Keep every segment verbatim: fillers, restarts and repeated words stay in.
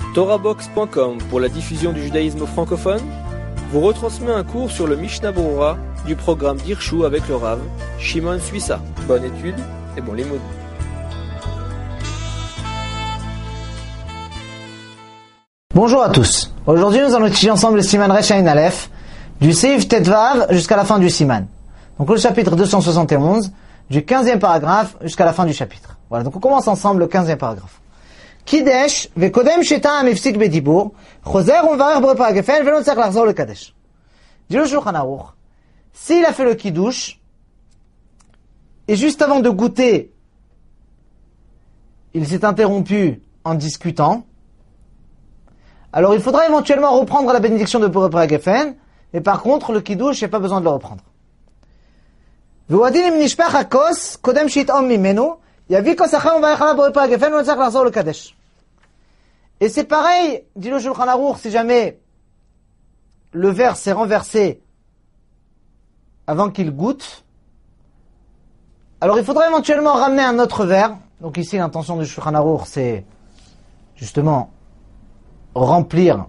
Torahbox point com pour la diffusion du judaïsme francophone vous retransmet un cours sur le Mishnah Berurah du programme d'Hirshu avec le Rav Shimon Suissa. Bonne étude et bon limoud. Bonjour à tous. Aujourd'hui, nous allons étudier ensemble le Siman Resh Ayin Aleph du Seif Tetvav jusqu'à la fin du Siman. Donc le chapitre deux cent soixante et onze du quinzième paragraphe jusqu'à la fin du chapitre. Voilà, donc on commence ensemble le quinzième paragraphe. Kidesh vekodem sheta amifsik bedibur choser umevarech borei pera gefen velo tzarich lachzor le kadesh. Dit le Shulchan Aruch, s'il a fait le kiddush et juste avant de goûter, il s'est interrompu en discutant, alors il faudra éventuellement reprendre la bénédiction de borei pera gefen, mais par contre le kiddush, il n'y a pas besoin de le reprendre. V'uadin im nishpach hakos kodem shitom mimenu yavi kos acher umevarech alav borei pera gefen velo tzarich lachzor le kadesh. Et c'est pareil, dit le Shulchan Aruch, si jamais le verre s'est renversé avant qu'il goûte, alors il faudra éventuellement ramener un autre verre. Donc ici, l'intention du Shulchan Aruch, c'est justement remplir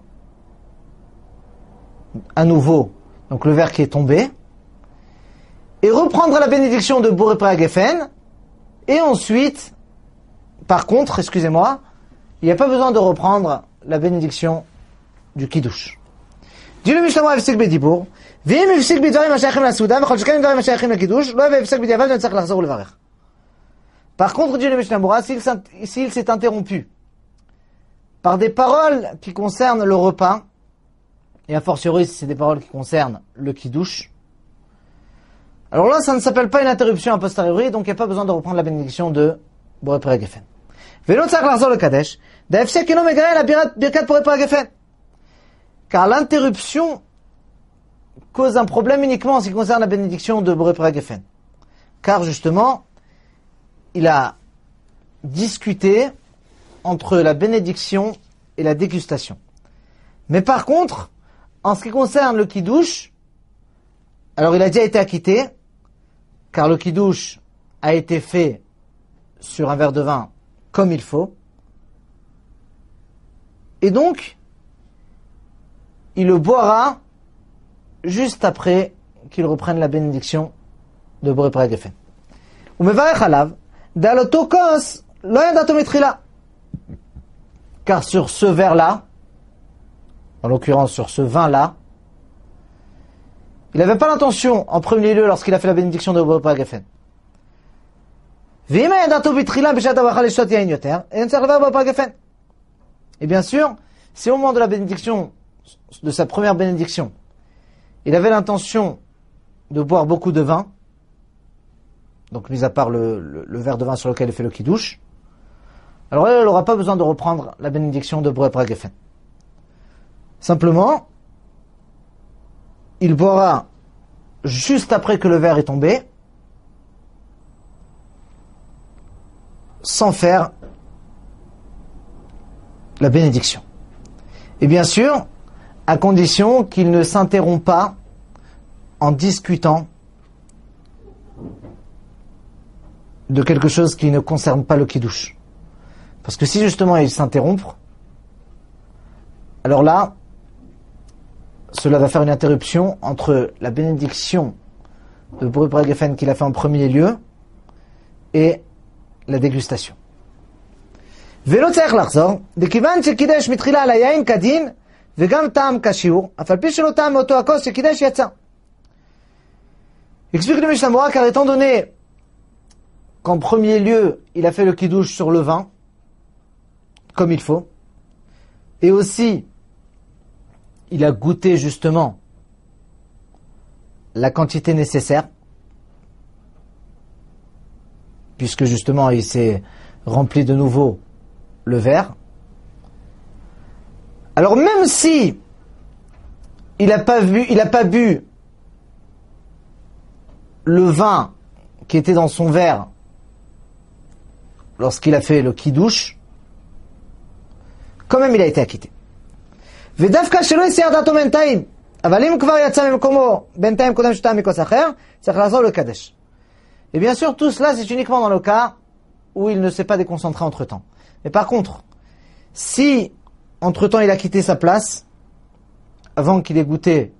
à nouveau donc le verre qui est tombé et reprendre la bénédiction de borei pera gefen. Et ensuite, par contre, excusez-moi, il n'y a pas besoin de reprendre la bénédiction du kiddush. Dit le Mishnah Berurah v'ifsik bedibur, v'im ifsik b'dvarim hashayachim lasouda, v'chol sheken b'dvarim hashayachim lakiddush, lo v'ifsik b'diavad v'netzarich lachzor ulevarech. Par contre, dit le Mishnah Berurah, s'il, s'il s'est interrompu par des paroles qui concernent le repas, et a fortiori si c'est des paroles qui concernent le kiddush, alors là, ça ne s'appelle pas une interruption a posteriori, donc il n'y a pas besoin de reprendre la bénédiction de borei pera gefen. Velo tzarich lachzor le kadesh, d'afsek eno megareh la birkat borei pera gefen. Car l'interruption cause un problème uniquement en ce qui concerne la bénédiction de borei pera gefen. Car justement, il a discuté entre la bénédiction et la dégustation. Mais par contre, en ce qui concerne le kiddush, alors il a déjà été acquitté, car le kiddush a été fait sur un verre de vin comme il faut. Et donc, il le boira juste après qu'il reprenne la bénédiction de borei pera gefen. Umevarech alav d'aloto kos lo yadato mitrila. Car sur ce verre-là, en l'occurrence sur ce vin-là, il n'avait pas l'intention, en premier lieu, lorsqu'il a fait la bénédiction de borei pera gefen. Et bien sûr, si au moment de la bénédiction, de sa première bénédiction, il avait l'intention de boire beaucoup de vin, donc mis à part le, le, le verre de vin sur lequel il fait le kiddush, alors là, il n'aura pas besoin de reprendre la bénédiction de borei pera gefen. Simplement, il boira juste après que le verre est tombé, sans faire la bénédiction. Et bien sûr, à condition qu'il ne s'interrompt pas en discutant de quelque chose qui ne concerne pas le kiddush. Parce que si justement il s'interrompt, alors là, cela va faire une interruption entre la bénédiction de borei pera gefen qu'il a fait en premier lieu et la dégustation. Velo tzarich lachzor, dekivan shekidesh mitchila al hayayin kadin, vegam ta'am kashiur, af al pi shelo ta'am meoto hakos shekidesh yatsa. Explique le Mishnah Berurah, car étant donné qu'en premier lieu, il a fait le kiddush sur le vin, comme il faut, et aussi, il a goûté justement la quantité nécessaire, puisque justement il s'est rempli de nouveau le verre. Alors même si il n'a pas vu, il n'a pas bu le vin qui était dans son verre lorsqu'il a fait le kiddush, quand même il a été acquitté. ודווקא שלא יסייר דעתו בינתיים, אבל אם כבר יצא ממקומו בינתיים קודם שתה מכוס אחר, צריך לעזור לקדש. Et bien sûr, tout cela, c'est uniquement dans le cas où il ne s'est pas déconcentré entre temps. Mais par contre, si entre-temps il a quitté sa place, avant qu'il ait goûté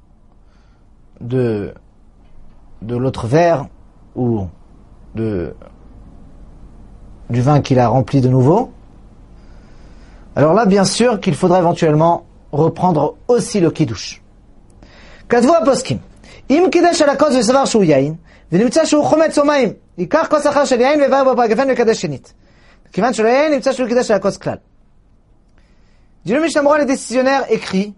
de, de l'autre verre ou de, du vin qu'il a rempli de nouveau, alors là, bien sûr qu'il faudra éventuellement reprendre aussi le kiddush. כתבו הפוסקים, אם קידש על הכוס וסבר שהוא יין, ונמצא שהוא חומץ או מים, ייקח כוס אחר של יין ויבער בו פרק גפן ויקדש שנית. כיוון שלא יין, נמצא שהוא קידש על הכוס כלל. Dit le Mishnah Berurah, le décisionnaire écrit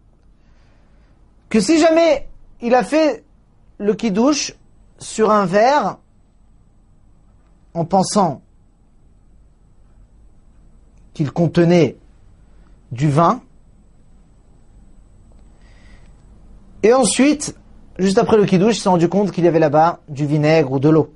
que si jamais il a fait le kiddush sur un verre en pensant qu'il contenait du vin, et ensuite, juste après le kiddush, il s'est rendu compte qu'il y avait là-bas du vinaigre ou de l'eau.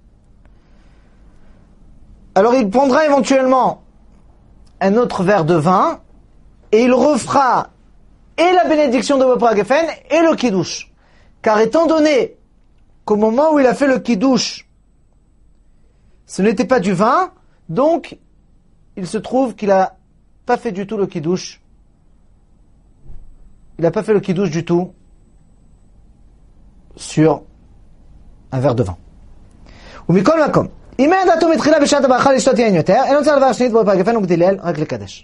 Alors il prendra éventuellement un autre verre de vin et il refera et la bénédiction de Bopra Geffen et le kiddush. Car étant donné qu'au moment où il a fait le kiddush, ce n'était pas du vin, donc il se trouve qu'il n'a pas fait du tout le kiddush. Il n'a pas fait le kiddush du tout sur un verre de vin. Ou mikol makom. אם היה דעתו מתחילה בשעת הברכה לשתות יין יותר, אין רוצה לדבר שנית בו פרק גפן וגדילל רק לקדש.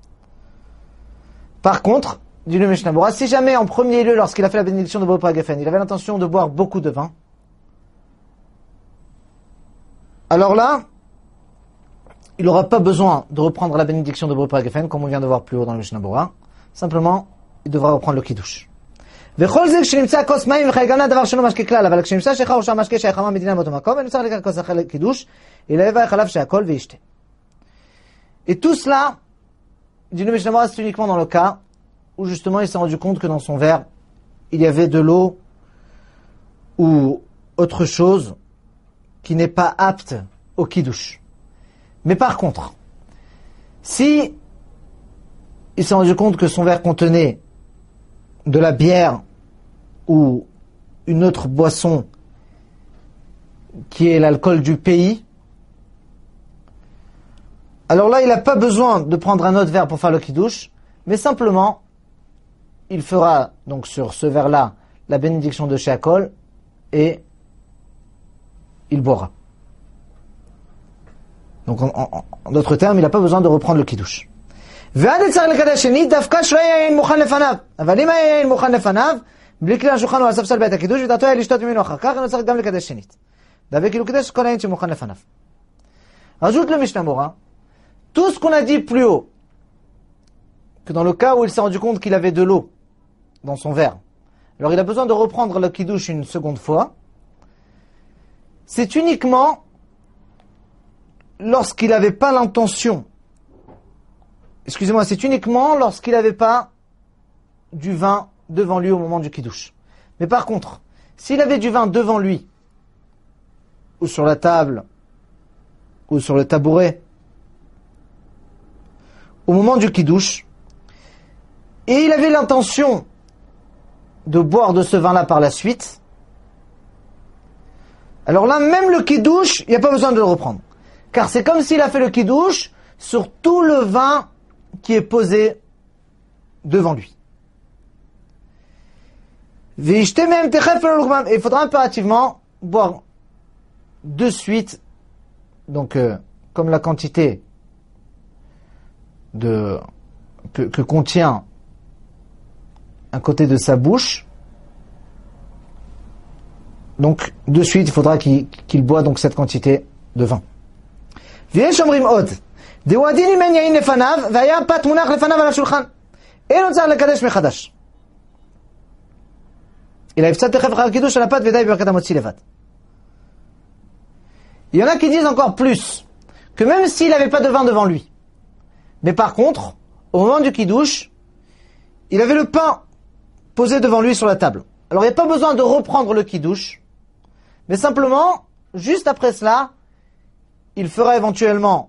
Par contre, dit le Mishnah Berurah, si jamais en premier lieu, lorsqu'il a fait la bénédiction de Bopra Geffen, il avait l'intention de boire beaucoup de vin, alors là, il n'aura pas besoin de reprendre la bénédiction de Bopra Geffen, comme on vient de voir plus haut dans le Mishnah Berurah. Simplement, il devra reprendre le kiddush. וכל זה כשנמצא כוס מים וחייגנה דבר שלא משקה כלל, אבל כשנמצא שכר או שהמשקה שהחמה מדינה באותו מקום, אין צריך לקחת כוס אחר לקידוש, אלא יברך עליו שהכל וישתה. Et tout cela, dit le Mishnah Berurah, c'est uniquement dans le cas où justement il s'est rendu compte que dans son verre, il y avait de l'eau ou autre chose qui n'est pas apte au kiddush. Mais par contre, si il s'est rendu compte que son verre contenait de la bière ou une autre boisson qui est l'alcool du pays, alors là il n'a pas besoin de prendre un autre verre pour faire le kiddush, mais simplement il fera donc sur ce verre là la bénédiction de Sheakol et il boira. Donc en, en, en d'autres termes, il n'a pas besoin de reprendre le kiddush. ועד צריך לקדש שנית, דווקא שלא יהיה יין מוכן לפניו. אבל אם היה יין מוכן לפניו, בלי כלי השולחן או על ספסל בית הקידוש, ודעתו היה לשתות ממנו אחר כך, אינו צריך גם לקדש שנית. דווקא כאילו קידש כל היין שמוכן לפניו. Rajoute le Mishnah Berurah, tout ce qu'on a dit plus haut, que dans le cas où il s'est rendu compte qu'il avait de l'eau dans son verre, alors il a besoin de reprendre le kiddush une seconde fois, c'est uniquement lorsqu'il n'avait pas l'intention. Excusez-moi, c'est uniquement lorsqu'il n'avait pas du vin devant lui au moment du kiddush. Mais par contre, s'il avait du vin devant lui, ou sur la table, ou sur le tabouret, au moment du kiddush, et il avait l'intention de boire de ce vin-là par la suite, alors là, même le kiddush, il n'y a pas besoin de le reprendre. Car c'est comme s'il a fait le kiddush sur tout le vin qui est posé devant lui. Et il faudra impérativement boire de suite, donc euh, comme la quantité de que, que contient un côté de sa bouche. Donc de suite, il faudra qu'il qu'il boit donc cette quantité de vin. ויש אומרים עוד, דהו הדין אם אין יין לפניו, והיה פת מונח לפניו על השולחן. אין עוד צריך לקדש מחדש. אלא יפצת תכף אחר קידוש על הפת ודי בברכת המוציא לבד. Il y en a qui disent encore plus, que même s'il n'avait pas de vin devant lui, mais par contre, au moment du kiddush, il avait le pain posé devant lui sur la table. Alors il n'y a pas besoin de reprendre le kiddush, mais simplement, juste après cela, il fera éventuellement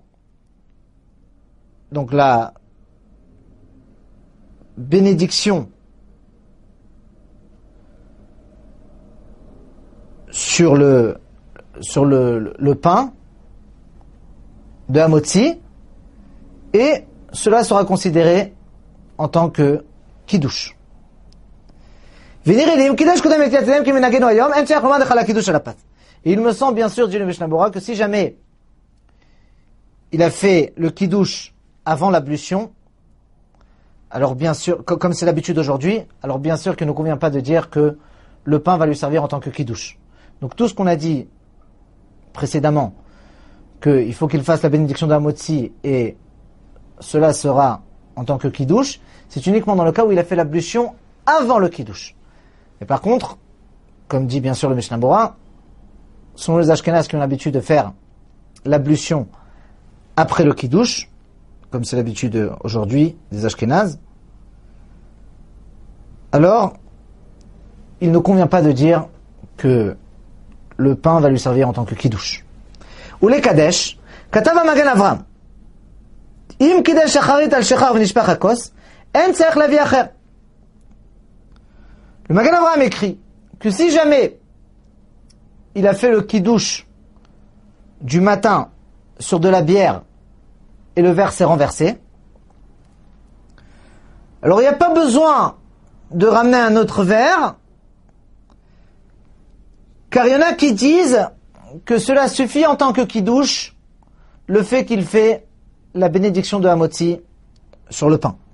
donc la bénédiction sur le sur le, le pain de Hamotzi et cela sera considéré en tant que kiddush. Et il me semble bien sûr, dit le Mishnah Bora, que si jamais il a fait le kiddush avant l'ablution, alors bien sûr, comme c'est l'habitude aujourd'hui, alors bien sûr qu'il ne convient pas de dire que le pain va lui servir en tant que kiddush. Donc tout ce qu'on a dit précédemment, qu'il faut qu'il fasse la bénédiction de la motzi et cela sera en tant que kiddush, c'est uniquement dans le cas où il a fait l'ablution avant le kiddush. Et par contre, comme dit bien sûr le Mishnah Bora, selon les Ashkénazes qui ont l'habitude de faire l'ablution après le kiddush, comme c'est l'habitude aujourd'hui des Ashkénazes, alors il ne convient pas de dire que le pain va lui servir en tant que kiddush. Ou les kadesh, katav magen Avram, im kiddush shacharit al shechar v'nishpach hakos, en tzarich lavi acher. Le magen Avram écrit que si jamais il a fait le kiddush du matin sur de la bière et le verre s'est renversé, alors il n'y a pas besoin de ramener un autre verre, car il y en a qui disent que cela suffit en tant que kiddush, le fait qu'il fait la bénédiction de Hamotzi sur le pain.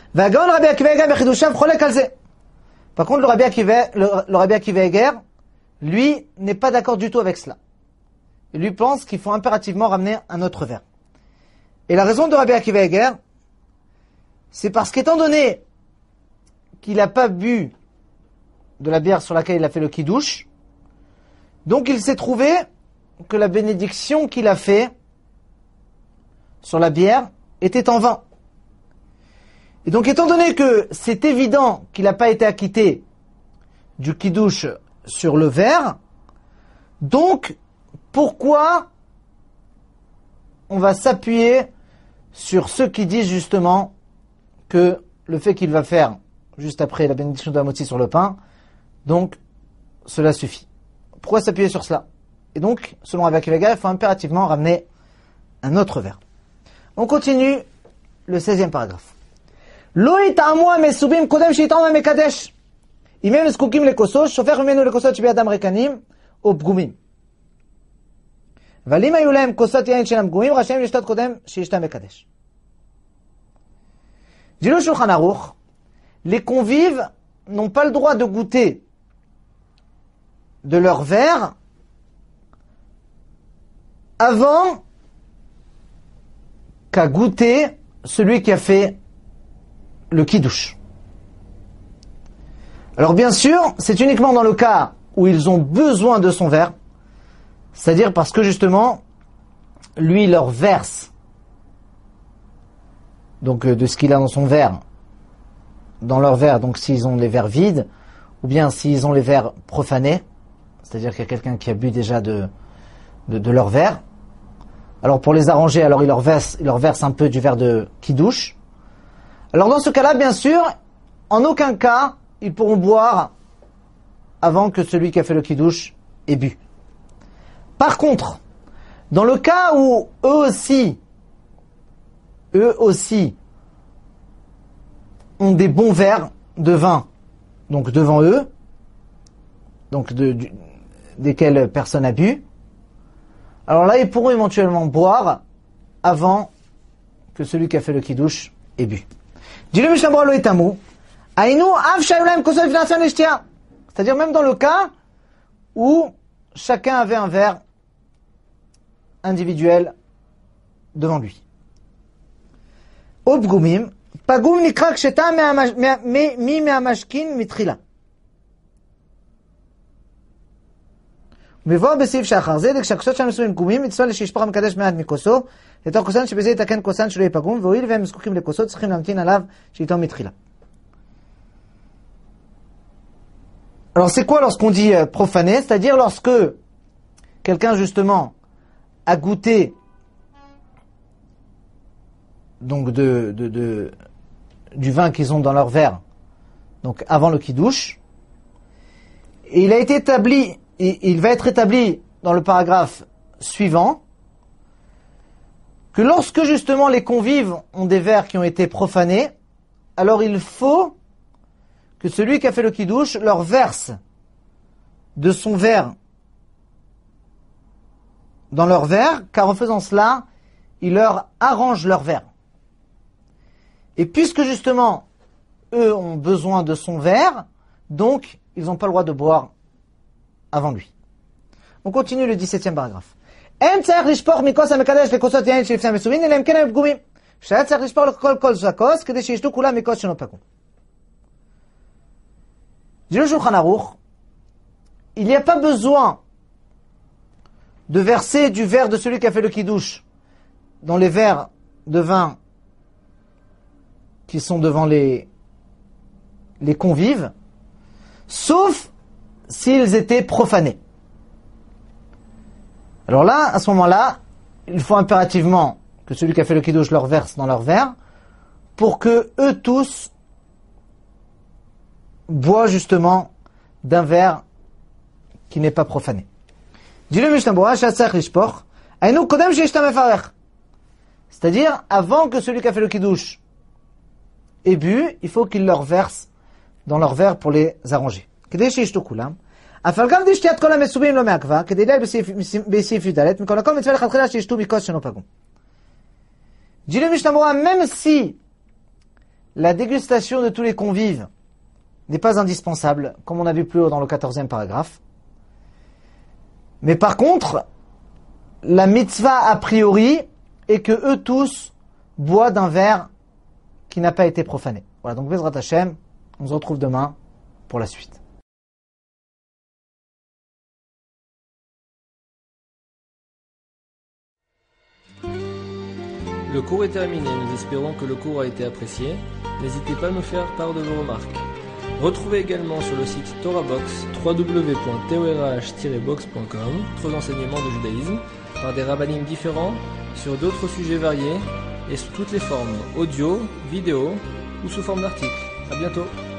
Par contre, le Rabbi Akiva, le, le Rabbi Akiva Eger, lui, n'est pas d'accord du tout avec cela. Il lui pense qu'il faut impérativement ramener un autre verre. Et la raison de Rabbi Akiva Eger, c'est parce qu'étant donné qu'il n'a pas bu de la bière sur laquelle il a fait le kiddush, donc il s'est trouvé que la bénédiction qu'il a fait sur la bière était en vain. Et donc étant donné que c'est évident qu'il n'a pas été acquitté du kiddush sur le verre, donc pourquoi on va s'appuyer sur ceux qui disent justement que le fait qu'il va faire juste après la bénédiction de la motzi sur le pain, donc cela suffit. Pourquoi s'appuyer sur cela? Et donc, selon Rabbi Akiva Eger, il faut impérativement ramener un autre verre. On continue le seizième paragraphe. Lo yit'amu המסובים קודם שיטעמו המקדש. אם הם זקוקים לכוסות, שופך ממנו לכוסות שבידם ריקנים או פגומים. אבל אם היו להם כוסות יין שאינם פגומים, רשאים לשתות קודם שישתה מקדש. Dit le Shulchan Aruch, les convives n'ont pas le droit de goûter de leur verre avant qu'à goûter celui qui a fait le kiddush. Alors bien sûr, c'est uniquement dans le cas où ils ont besoin de son verre, c'est-à-dire parce que justement, lui leur verse donc de ce qu'il a dans son verre, dans leur verre, donc s'ils ont les verres vides, ou bien s'ils ont les verres profanés, c'est-à-dire qu'il y a quelqu'un qui a bu déjà de, de, de leur verre, alors pour les arranger, alors il leur verse, il leur verse un peu du verre de kiddush. Alors dans ce cas-là, bien sûr, en aucun cas, ils pourront boire avant que celui qui a fait le kiddush ait bu. Par contre, dans le cas où eux aussi, eux aussi, ont des bons verres de vin, donc devant eux, donc de, de, desquels personne n'a bu, alors là, ils pourront éventuellement boire avant que celui qui a fait le kiddush ait bu. C'est-à-dire même dans le cas où chacun avait un verre individuel devant lui. Obgumim, pagum nikra ksheta mi me'amashkin mitrila. מבוא בסעיף שאחר זה, כשהכוסות שלנו מסוים פגומים, מצווה לשישפוך המקדש מעט מכוסו, לתוך כוסן שבזה יתקן כוסן שלא יהיה פגום, והואיל והם זקוקים לכוסות, צריכים להמתין עליו שאיתו מתחילה. Alors c'est quoi lorsqu'on dit euh, profané? C'est-à-dire lorsque quelqu'un justement a goûté donc de, de, de, du vin qu'ils ont dans leur verre, donc avant le kiddush, et il a été établi, il va être établi dans le paragraphe suivant que lorsque justement les convives ont des verres qui ont été profanés, alors il faut que celui qui a fait le kiddush leur verse de son verre dans leur verre, car en faisant cela, il leur arrange leur verre. Et puisque justement, eux ont besoin de son verre, donc ils n'ont pas le droit de boire avant lui. On continue le dix-septième paragraphe. אין צריך לשפוך מכוס המקדש לכוסות יין שלפני המסובין, אלא אם כן הם פגומים. שהיה צריך לשפוך לכל כל הכוס, כדי שישתו כולם מכוס שאינו פגום. Dit le Shulchan Aruch, il n'y a pas besoin de verser du verre de celui qui a fait le kiddush dans les verres de vin qui sont devant les, les convives, sauf s'ils étaient profanés. Alors là, à ce moment-là, il faut impérativement que celui qui a fait le kiddush leur verse dans leur verre pour que eux tous boivent justement d'un verre qui n'est pas profané. Dit le Mishnah Berurah, c'est-à-dire, avant que celui qui a fait le kiddush ait bu, il faut qu'il leur verse dans leur verre pour les arranger. אף גם דשתיית כל המסובים לא מעכבה, כדי ליל בסעיף י"ד, מכל הכל מצווה לכתחילה שישתו מכוס שאינו פגום. Dit le Mishnah Berurah, même si la dégustation de tous les convives n'est pas indispensable, comme on a vu plus haut dans le quatorzième paragraphe, mais par contre, la mitzvah a priori est que eux tous boivent d'un verre qui n'a pas été profané. Voilà, donc Bezrat Hashem, on se retrouve demain pour la suite. Le cours est terminé, nous espérons que le cours a été apprécié. N'hésitez pas à nous faire part de vos remarques. Retrouvez également sur le site TorahBox w w w point torah tiret box point com d'autres enseignements de judaïsme par des rabbinim différents sur d'autres sujets variés et sous toutes les formes audio, vidéo ou sous forme d'articles. À bientôt.